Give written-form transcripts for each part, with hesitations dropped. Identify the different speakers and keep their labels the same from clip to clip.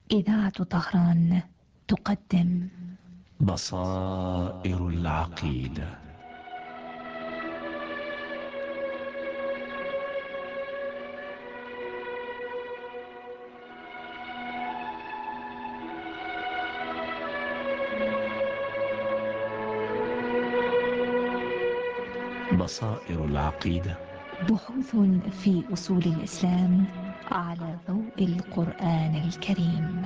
Speaker 1: إذاعة طهران تقدم
Speaker 2: بصائر العقيدة. بصائر العقيدة،
Speaker 1: بحوث في أصول الإسلام على ضوء القرآن الكريم.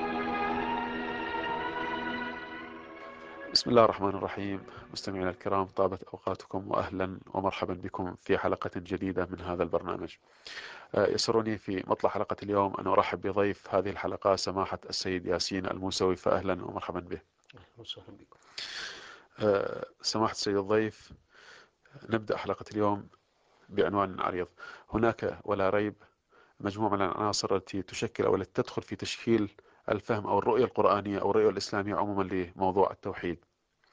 Speaker 3: بسم الله الرحمن الرحيم. مستمعينا الكرام، طابت أوقاتكم وأهلا ومرحبا بكم في حلقة جديدة من هذا البرنامج. يسرني في مطلع حلقة اليوم أن أرحب بضيف هذه الحلقة سماحة السيد ياسين الموسوي، فأهلا ومرحبا به.
Speaker 4: أهلا وسهلا بكم.
Speaker 3: سماحة السيد الضيف، نبدأ حلقة اليوم بعنوان عريض: هناك ولا ريب مجموعة من العناصر التي تشكل أو التي تدخل في تشكيل الفهم أو الرؤية القرآنية أو الرؤية الإسلامية عموما لموضوع التوحيد.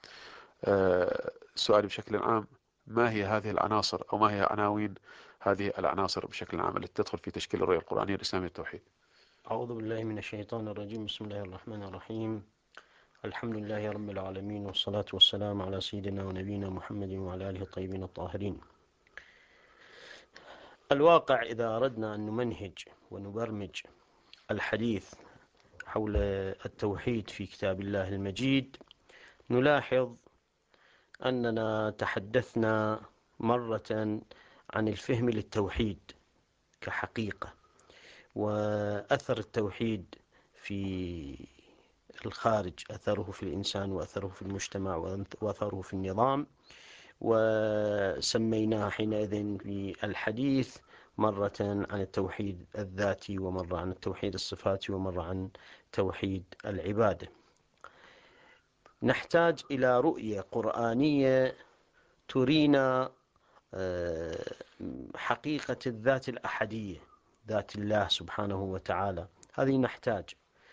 Speaker 3: سؤالي بشكل عام: ما هي هذه العناصر أو ما هي عناوين هذه العناصر بشكل عام التي تدخل في تشكيل الرؤية القرآنية الإسلامية للتوحيد؟
Speaker 4: أعوذ بالله من الشيطان الرجيم. بسم الله الرحمن الرحيم. الحمد لله رب العالمين، والصلاة والسلام على سيدنا ونبينا محمد وعلى آله الطيبين الطاهرين. الواقع إذا أردنا أن نمنهج ونبرمج الحديث حول التوحيد في كتاب الله المجيد، نلاحظ أننا تحدثنا مرة عن الفهم للتوحيد كحقيقة، وأثر التوحيد في الخارج، أثره في الإنسان وأثره في المجتمع وأثره في النظام، وسميناه حينئذ في الحديث مرة عن التوحيد الذاتي، ومرة عن التوحيد الصفاتي، ومرة عن توحيد العبادة. نحتاج إلى رؤية قرآنية ترينا حقيقة الذات الأحدية، ذات الله سبحانه وتعالى. هذه نحتاج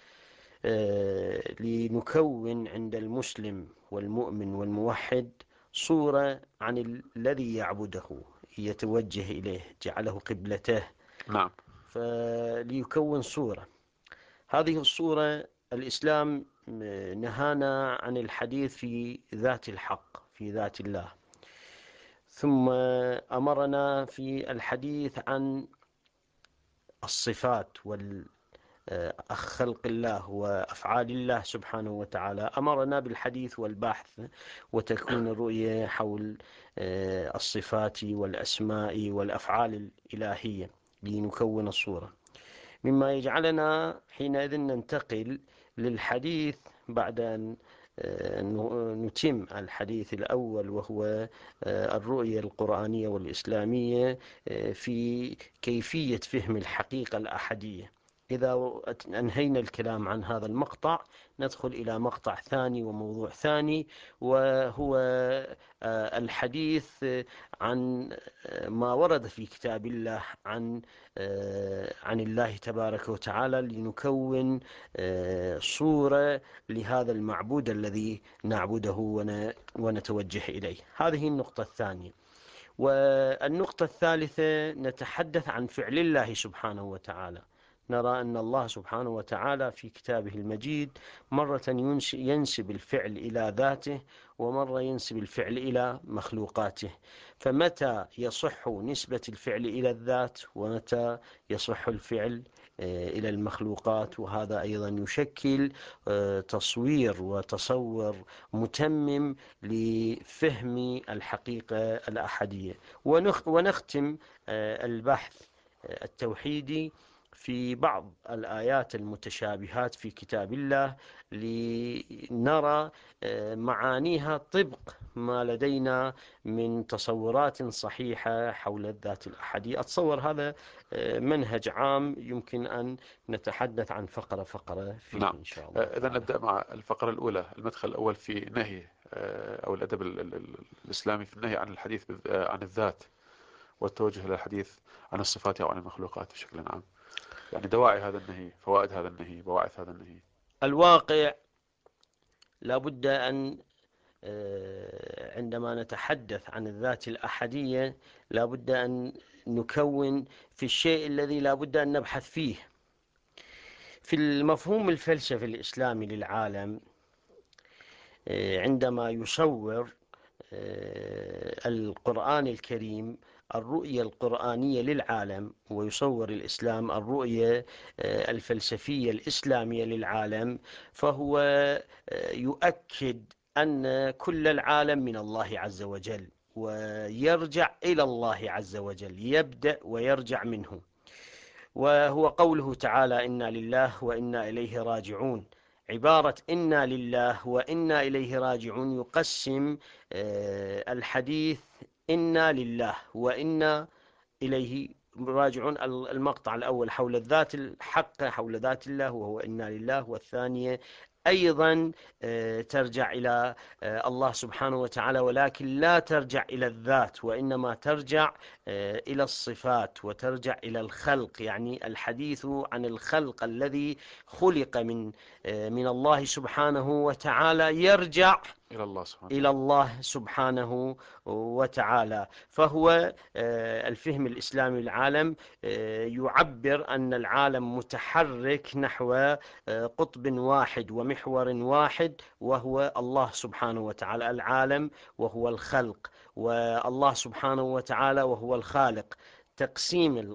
Speaker 4: لنكون عند المسلم والمؤمن والموحد صورة عن الذي يعبده، يتوجه إليه، جعله قبلته.
Speaker 3: نعم.
Speaker 4: فليكون صورة. هذه الصورة الإسلام نهانا عن الحديث في ذات الحق، في ذات الله، ثم أمرنا في الحديث عن الصفات خلق الله وأفعال الله سبحانه وتعالى. أمرنا بالحديث والبحث وتكوين الرؤية حول الصفات والأسماء والأفعال الإلهية لنكون الصورة، مما يجعلنا حينئذ ننتقل للحديث بعد أن نتم الحديث الأول، وهو الرؤية القرآنية والإسلامية في كيفية فهم الحقيقة الأحدية. إذا أنهينا الكلام عن هذا المقطع ندخل إلى مقطع ثاني وموضوع ثاني، وهو الحديث عن ما ورد في كتاب الله عن الله تبارك وتعالى، لنكون صورة لهذا المعبود الذي نعبده ونتوجه إليه. هذه النقطة الثانية. والنقطة الثالثة نتحدث عن فعل الله سبحانه وتعالى. نرى أن الله سبحانه وتعالى في كتابه المجيد مرة ينسب الفعل إلى ذاته، ومرة ينسب الفعل إلى مخلوقاته. فمتى يصح نسبة الفعل إلى الذات، ومتى يصح الفعل إلى المخلوقات. وهذا أيضا يشكل تصوير وتصور متمم لفهم الحقيقة الأحدية. ونختم البحث التوحيدي في بعض الآيات المتشابهات في كتاب الله لنرى معانيها طبق ما لدينا من تصورات صحيحة حول الذات الأحدية. أتصور هذا منهج عام يمكن أن نتحدث عن فقرة فقرة فيه.
Speaker 3: نعم.
Speaker 4: إن شاء الله.
Speaker 3: إذا نبدأ مع الفقرة الأولى، المدخل الأول في نهي أو الأدب الإسلامي في النهي عن الحديث عن الذات والتوجه إلى الحديث عن الصفات أو عن المخلوقات بشكل عام. يعني دواعي هذا النهي، فوائد هذا النهي، بواعث هذا النهي.
Speaker 4: الواقع لابد أن عندما نتحدث عن الذات الأحدية لابد أن نكون في الشيء الذي لابد أن نبحث فيه. في المفهوم الفلسفي الإسلامي للعالم، عندما يصور القرآن الكريم الرؤية القرآنية للعالم، ويصور الإسلام الرؤية الفلسفية الإسلامية للعالم، فهو يؤكد أن كل العالم من الله عز وجل، ويرجع إلى الله عز وجل، يبدأ ويرجع منه. وهو قوله تعالى: إنا لله وإنا إليه راجعون. عبارة إنا لله وإنا إليه راجعون يقسم الحديث إنا لله وإنا إليه راجعون. المقطع الأول حول الذات الحق، حول ذات الله، وهو إنا لله، والثانية أيضا ترجع إلى الله سبحانه وتعالى، ولكن لا ترجع إلى الذات، وإنما ترجع إلى الصفات، وترجع إلى الخلق، يعني الحديث عن الخلق الذي خلق من الله سبحانه وتعالى، يرجع إلى الله سبحانه وتعالى. فهو الفهم الإسلامي للعالم يعبر أن العالم متحرك نحو قطب واحد ومحور واحد، وهو الله سبحانه وتعالى. العالم وهو الخلق، والله سبحانه وتعالى وهو الخالق. تقسيم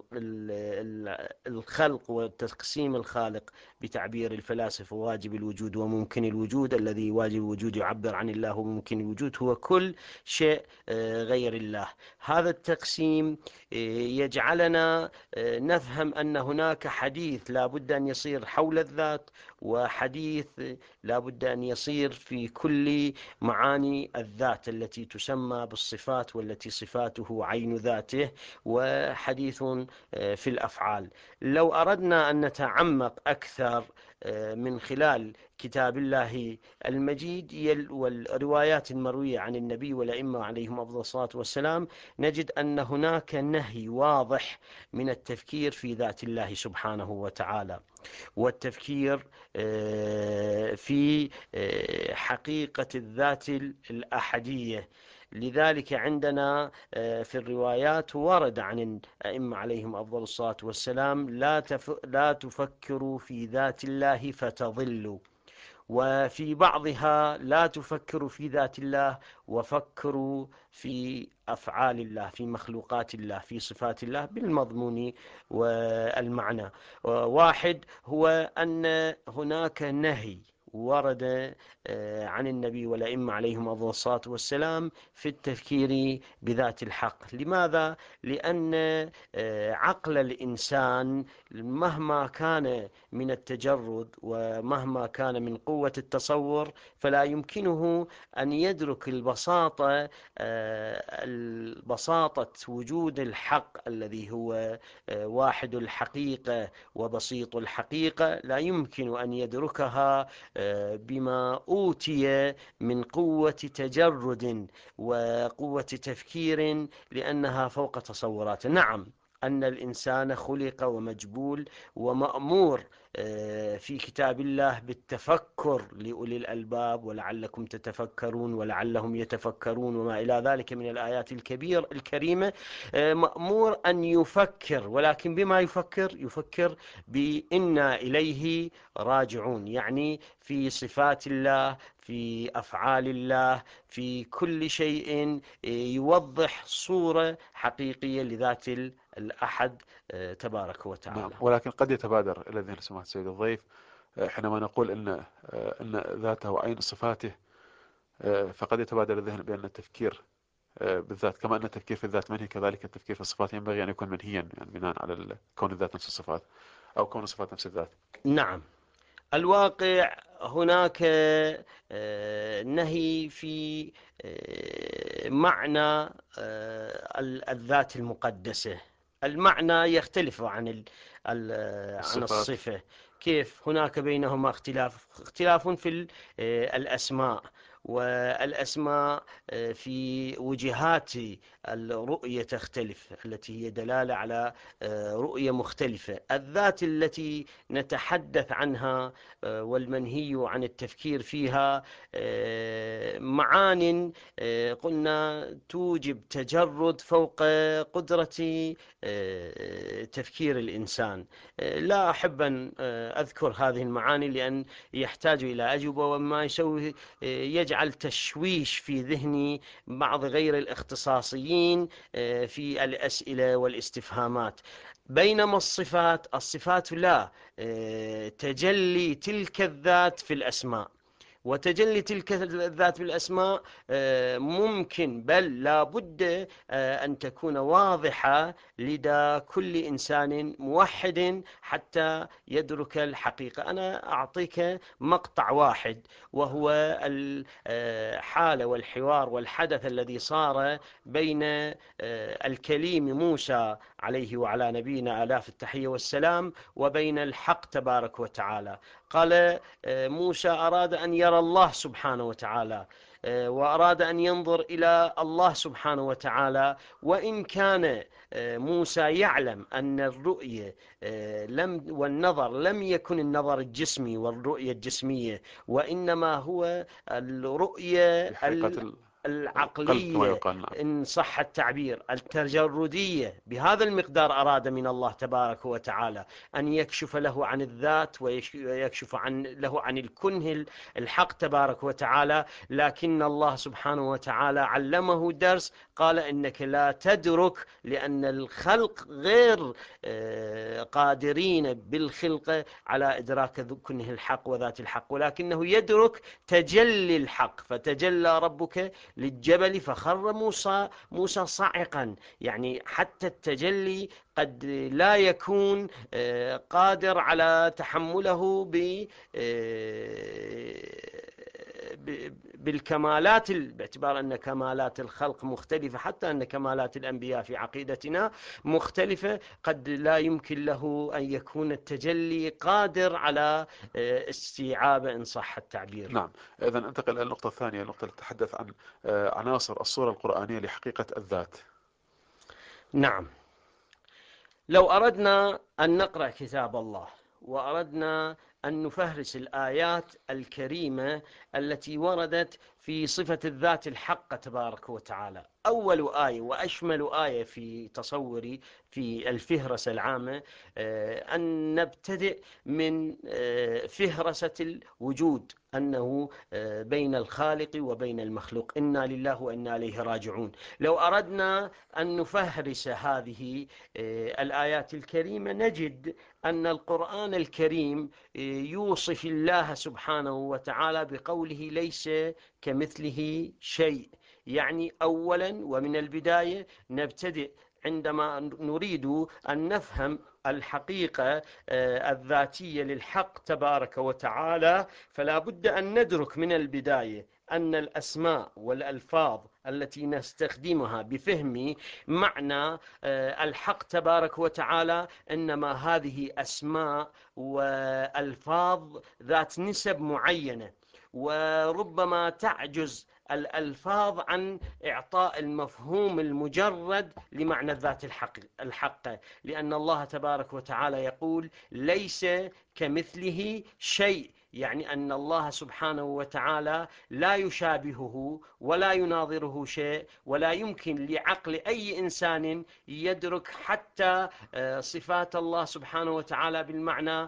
Speaker 4: الخلق وتقسيم الخالق بتعبير الفلاسفة واجب الوجود وممكن الوجود. الذي واجب الوجود يعبر عن الله، وممكن الوجود هو كل شيء غير الله. هذا التقسيم يجعلنا نفهم أن هناك حديث لا بد أن يصير حول الذات، وحديث لا بد أن يصير في كل معاني الذات التي تسمى بالصفات، والتي صفاته عين ذاته، وحديث في الأفعال. لو أردنا أن نتعمق أكثر من خلال كتاب الله المجيد والروايات المروية عن النبي والأئمة عليهم أفضل الصلاة والسلام، نجد أن هناك نهي واضح من التفكير في ذات الله سبحانه وتعالى، والتفكير في حقيقة الذات الأحدية. لذلك عندنا في الروايات ورد عن الأئمة عليهم أفضل الصلاة والسلام: لا تفكروا في ذات الله فتضلوا. وفي بعضها: لا تفكروا في ذات الله وفكروا في أفعال الله، في مخلوقات الله، في صفات الله، بالمضمون والمعنى. واحد هو أن هناك نهي ورد عن النبي والأئمة عليهم أفضل الصلاة والسلام في التفكير بذات الحق. لماذا؟ لأن عقل الإنسان مهما كان من التجرد ومهما كان من قوة التصور، فلا يمكنه أن يدرك البساطة وجود الحق الذي هو واحد الحقيقة وبسيط الحقيقة. لا يمكن أن يدركها بما أوتي من قوة تجرد وقوة تفكير، لأنها فوق تصوراته. نعم، أن الإنسان خلق ومجبول ومأمور في كتاب الله بالتفكر لأولي الألباب، ولعلكم تتفكرون ولعلهم يتفكرون وما إلى ذلك من الآيات الكريمة. مأمور أن يفكر، ولكن بما يفكر بإنا إليه راجعون، يعني في صفات الله، في أفعال الله، في كل شيء يوضح صورة حقيقية لذات الأحد تبارك وتعالى.
Speaker 3: نعم. ولكن قد يتبادر إلى الذهن سماحة السيد الضيف حينما نقول أن ذاته عين صفاته، فقد يتبادر الذهن بأن التفكير بالذات كما أن التفكير في الذات منهي، كذلك التفكير في الصفات ينبغي أن يكون منهيا، يعني بناء على كون الذات نفس الصفات أو كون الصفات نفس الذات.
Speaker 4: نعم، الواقع هناك نهي في معنى الذات المقدسة. المعنى يختلف عن الصفة. كيف؟ هناك بينهما اختلاف في الأسماء، والأسماء في وجهات الرؤية تختلف، التي هي دلالة على رؤية مختلفة. الذات التي نتحدث عنها والمنهي عن التفكير فيها معان قلنا توجب تجرد فوق قدرة تفكير الإنسان. لا أحب أن أذكر هذه المعاني لأن يحتاج إلى أجوبة، وما يجعل تشويش في ذهن بعض غير الاختصاصيين في الأسئلة والاستفهامات. بينما الصفات لا تجلي تلك الذات في الأسماء، وتجلي تلك الذات بالأسماء ممكن بل لا بد أن تكون واضحة لدى كل إنسان موحد حتى يدرك الحقيقة. أنا أعطيك مقطع واحد، وهو الحالة والحوار والحدث الذي صار بين الكليم موسى عليه وعلى نبينا آلاف التحية والسلام وبين الحق تبارك وتعالى. قال موسى أراد أن يرى الله سبحانه وتعالى، وأراد أن ينظر إلى الله سبحانه وتعالى، وإن كان موسى يعلم أن الرؤية والنظر لم يكن النظر الجسمي والرؤية الجسمية، وإنما هو الرؤية العقلية إن صح التعبير التجردية. بهذا المقدار أراد من الله تبارك وتعالى أن يكشف له عن الذات ويكشف له عن الكنه الحق تبارك وتعالى. لكن الله سبحانه وتعالى علمه درس، قال إنك لا تدرك، لأن الخلق غير قادرين بالخلق على إدراك كنه الحق وذات الحق، ولكنه يدرك تجلي الحق. فتجلى ربك للجبل فخر موسى صاعقا. يعني حتى التجلي قد لا يكون قادر على تحمله بالكمالات، باعتبار أن كمالات الخلق مختلفة، حتى أن كمالات الأنبياء في عقيدتنا مختلفة. قد لا يمكن له أن يكون التجلي قادر على استيعاب إن صح التعبير.
Speaker 3: نعم. إذن ننتقل إلى النقطة الثانية، النقطة التي تتحدث عن عناصر الصورة القرآنية لحقيقة الذات.
Speaker 4: نعم. لو أردنا أن نقرأ كتاب الله وأردنا أن نفهرس الآيات الكريمة التي وردت في صفة الذات الحق تبارك وتعالى، أول آية وأشمل آية في تصوري في الفهرسة العامة أن نبتدئ من فهرسة الوجود، أنه بين الخالق وبين المخلوق، إنا لله وإنا إليه راجعون. لو أردنا أن نفهرس هذه الآيات الكريمة نجد أن القرآن الكريم يوصف الله سبحانه وتعالى بقوله ليس كمثله شيء. يعني أولا ومن البداية نبتدئ عندما نريد أن نفهم الحقيقة الذاتية للحق تبارك وتعالى، فلا بد أن ندرك من البداية أن الأسماء والألفاظ التي نستخدمها بفهم معنى الحق تبارك وتعالى إنما هذه أسماء وألفاظ ذات نسب معينة، وربما تعجز الألفاظ عن إعطاء المفهوم المجرد لمعنى الذات الحق، لأن الله تبارك وتعالى يقول ليس كمثله شيء، يعني أن الله سبحانه وتعالى لا يشابهه ولا يناظره شيء، ولا يمكن لعقل أي إنسان يدرك حتى صفات الله سبحانه وتعالى بالمعنى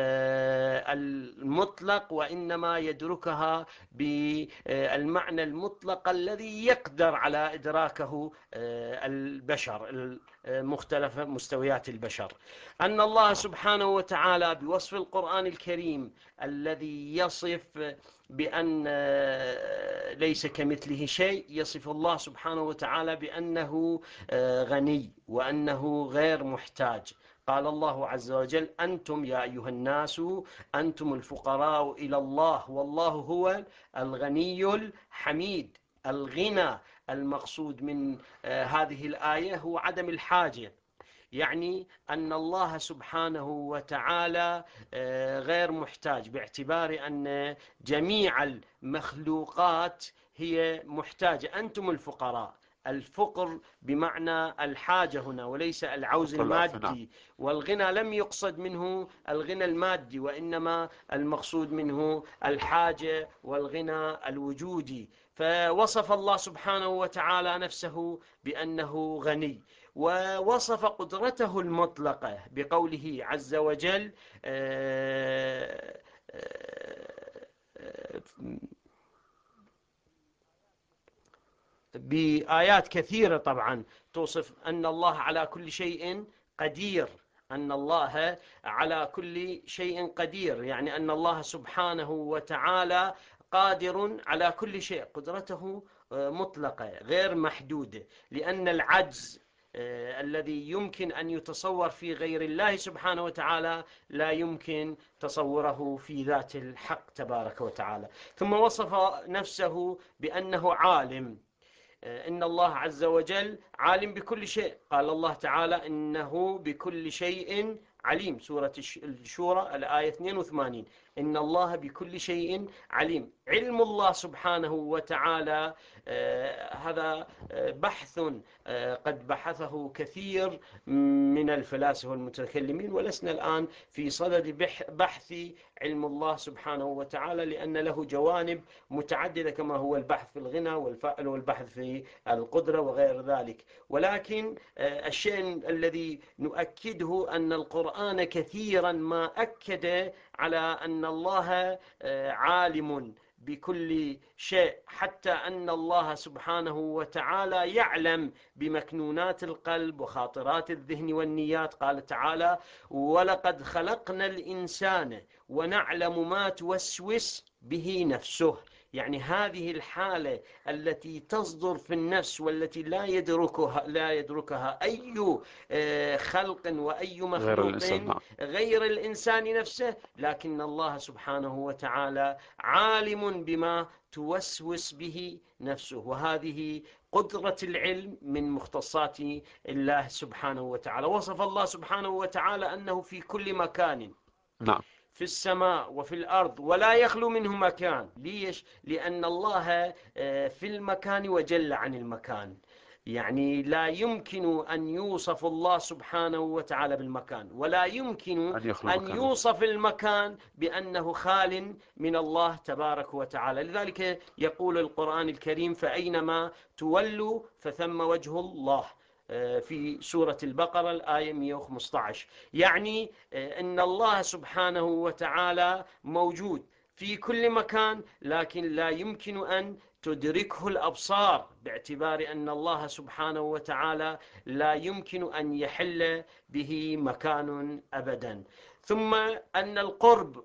Speaker 4: المطلق، وإنما يدركها بالمعنى المطلق الذي يقدر على إدراكه البشر، مختلف مستويات البشر. أن الله سبحانه وتعالى بوصف القرآن الكريم الذي يصف بأن ليس كمثله شيء، يصف الله سبحانه وتعالى بأنه غني وأنه غير محتاج. قال الله عز وجل أنتم يا أيها الناس أنتم الفقراء إلى الله والله هو الغني الحميد. الغنى المقصود من هذه الآية هو عدم الحاجة، يعني أن الله سبحانه وتعالى غير محتاج، باعتبار أن جميع المخلوقات هي محتاجة. أنتم الفقراء، الفقر بمعنى الحاجة هنا وليس العوز
Speaker 3: فقر العفو. نعم.
Speaker 4: المادي، والغنى لم يقصد منه الغنى المادي، وإنما المقصود منه الحاجة والغنى الوجودي. فوصف الله سبحانه وتعالى نفسه بأنه غني، ووصف قدرته المطلقة بقوله عز وجل بآيات كثيرة طبعا توصف أن الله على كل شيء قدير، أن الله على كل شيء قدير، يعني أن الله سبحانه وتعالى قادر على كل شيء، قدرته مطلقة غير محدودة، لأن العجز الذي يمكن أن يتصور في غير الله سبحانه وتعالى لا يمكن تصوره في ذات الحق تبارك وتعالى. ثم وصف نفسه بأنه عالم، إن الله عز وجل عالم بكل شيء، قال الله تعالى إنه بكل شيء عليم، سورة الشورى الآية 82، إن الله بكل شيء عليم. علم الله سبحانه وتعالى هذا بحث قد بحثه كثير من الفلاسفة والمتكلمين، ولسنا الآن في صدد بحث علم الله سبحانه وتعالى، لأن له جوانب متعددة كما هو البحث في الغنى والفعل والبحث في القدرة وغير ذلك. ولكن الشيء الذي نؤكده أن القرآن كثيرا ما أكد على أن الله عالم بكل شيء، حتى أن الله سبحانه وتعالى يعلم بمكنونات القلب وخاطرات الذهن والنيات. قال تعالى ولقد خلقنا الإنسان ونعلم ما توسوس به نفسه، يعني هذه الحالة التي تصدر في النفس والتي لا يدركها أي خلق وأي مخلوق غير الإنسان نفسه، لكن الله سبحانه وتعالى عالم بما توسوس به نفسه، وهذه قدرة العلم من مختصات الله سبحانه وتعالى. وصف الله سبحانه وتعالى أنه في كل مكان،
Speaker 3: نعم،
Speaker 4: في السماء وفي الأرض، ولا يخلو منه مكان. ليش؟ لأن الله في المكان وجل عن المكان، يعني لا يمكن أن يوصف الله سبحانه وتعالى بالمكان، ولا يمكن أن يوصف المكان بأنه خال من الله تبارك وتعالى. لذلك يقول القرآن الكريم فأينما تولوا فثم وجه الله في سورة البقرة الآية 115، يعني أن الله سبحانه وتعالى موجود في كل مكان، لكن لا يمكن أن تدركه الأبصار، باعتبار أن الله سبحانه وتعالى لا يمكن أن يحل به مكان أبدا. ثم أن القرب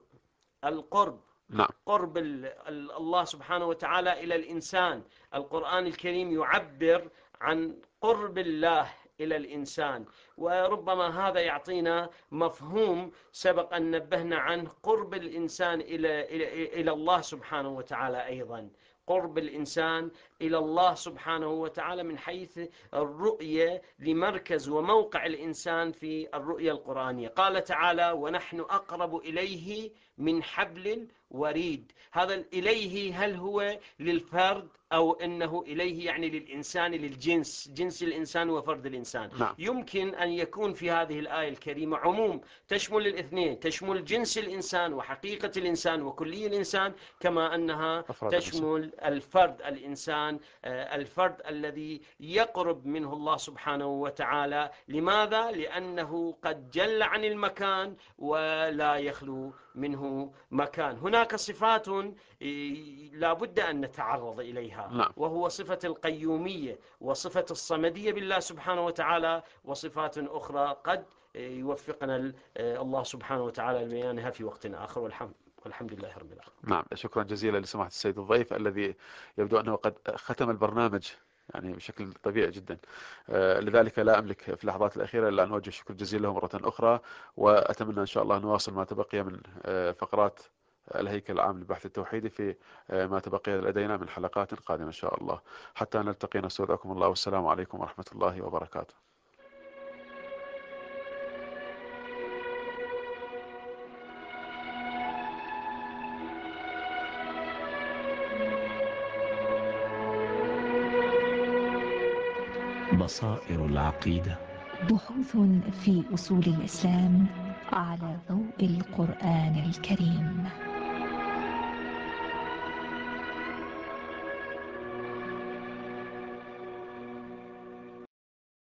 Speaker 3: نعم.
Speaker 4: قرب الله سبحانه وتعالى إلى الإنسان، القرآن الكريم يعبر عن قرب الله إلى الإنسان، وربما هذا يعطينا مفهوم سبق أن نبهنا عنه، قرب الإنسان إلى الله سبحانه وتعالى، أيضا قرب الإنسان إلى الله سبحانه وتعالى من حيث الرؤية لمركز وموقع الإنسان في الرؤية القرآنية. قال تعالى ونحن أقرب إليه من حبل الوريد. هذا إليه هل هو للفرد أو أنه إليه يعني للإنسان، للجنس، جنس الإنسان وفرد الإنسان؟
Speaker 3: نعم.
Speaker 4: يمكن أن يكون في هذه الآية الكريمة عموم تشمل الاثنين، تشمل جنس الإنسان وحقيقة الإنسان وكلي الإنسان، كما أنها تشمل الفرد الإنسان، الفرد الذي يقرب منه الله سبحانه وتعالى. لماذا؟ لأنه قد جل عن المكان ولا يخلو منه مكان. هناك صفات لا بد أن نتعرض إليها،
Speaker 3: نعم.
Speaker 4: وهو صفة القيومية وصفة الصمدية بالله سبحانه وتعالى، وصفات أخرى قد يوفقنا الله سبحانه وتعالى لبيانها في وقت آخر، والحمد لله رب العالمين.
Speaker 3: نعم، شكرا جزيلا لسماحة السيد الضيف الذي يبدو أنه قد ختم البرنامج يعني بشكل طبيعي جدا، لذلك لا أملك في اللحظات الأخيرة إلا أن أوجه الشكر جزيلا له مرة أخرى، وأتمنى إن شاء الله نواصل ما تبقي من فقرات الهيكل العام للبحث التوحيدي في ما تبقي لدينا من حلقات قادمة إن شاء الله، حتى نلتقي نستودعكم الله، والسلام عليكم ورحمة الله وبركاته.
Speaker 2: بصائر العقيدة.
Speaker 1: بحوث في أصول الإسلام على ضوء القرآن الكريم.